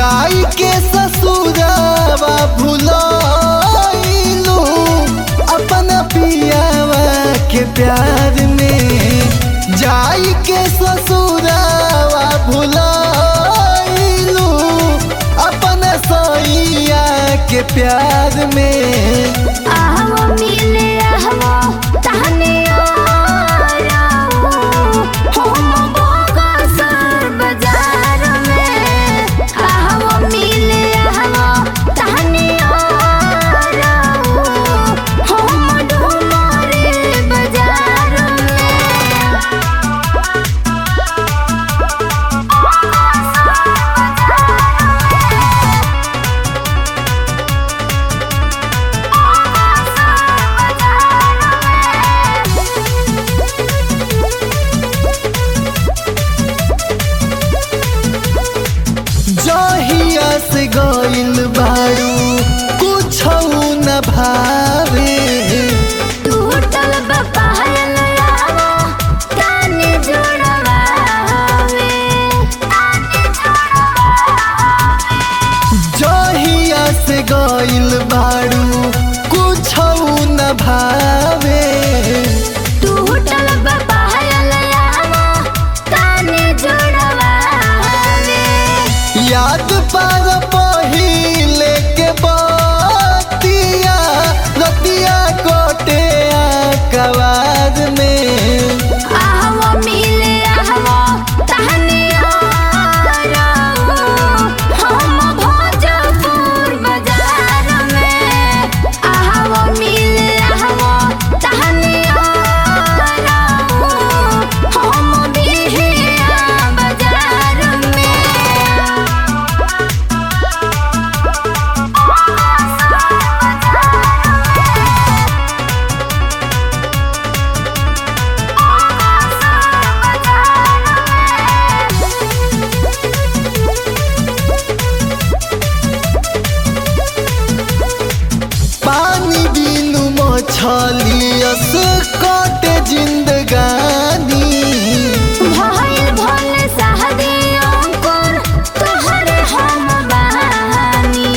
जाई के ससुरावा भुलाइलू अपना पियावा के प्यार में। जाई के ससुरावा भुलाइलू अपना सैया के प्यार में। आहवो मिले आहवो तहने जहिया से गइल बारू कुछ न भावे। टूटल बपायल आवो काने जोड़वावे। जहिया से गइल बारू कुछ न भावे। टूटल बपायल आवो काने जोड़वावे। याद पार पहिले के बतिया रतिया कोटे कवाद में। आहवो मिले आहवो तहने हम भोजपुर बाजार में। आहवो मिले आहवो तहने हम बिहिया बाजार में। पानी बिनु मछलियस कटे जिंदगानी। भइल भले शादी अंकुर तोहरे हम बहानी।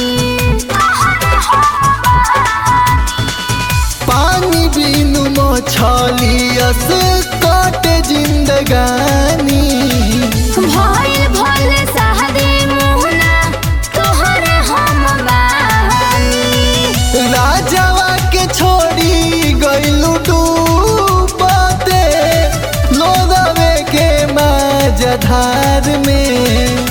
पानी बिनु मछलियस कटे जिंदगानी। भइल भले शादी मुहना तोहरे हम बहानी। राजावा के छोड़ी गइलू डूबते लोदवे के माझधार में।